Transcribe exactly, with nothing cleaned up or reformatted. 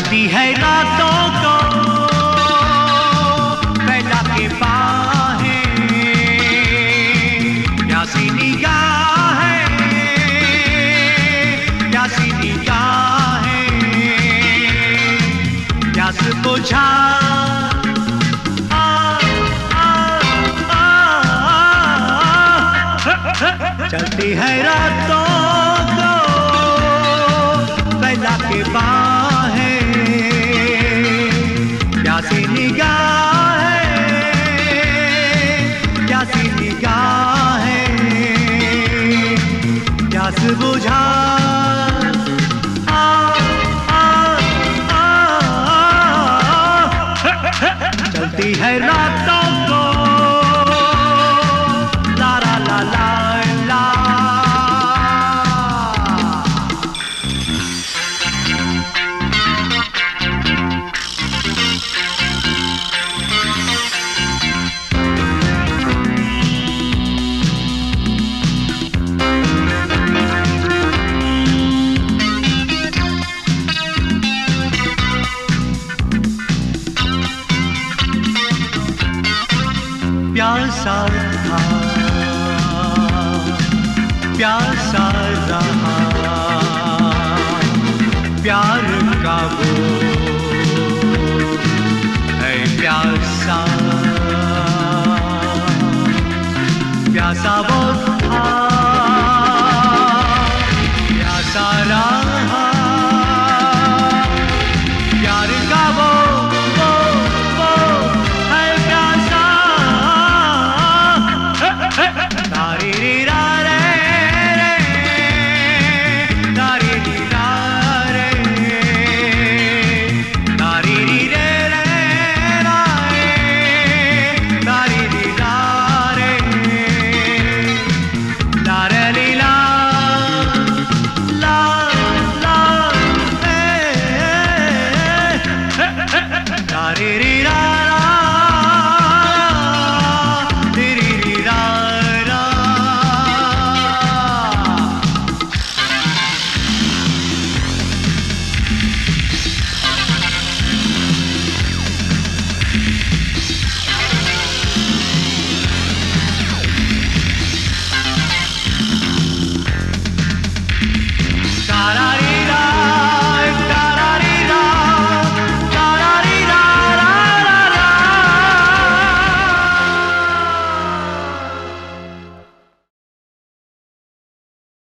चलती है रातों को फैला के बाहें, प्यासी निगाहें, प्यासी निगाहें, प्यास बुझा चलती है रातों को फैला के बाहें, प्यासी निगाहें, प्यासी निगाहें, प्यास बुझा चलती है रातों को ला ला ला ला ला। प्यासा था, प्यासा रहा, प्यार का वो है प्यासा, प्यासा वो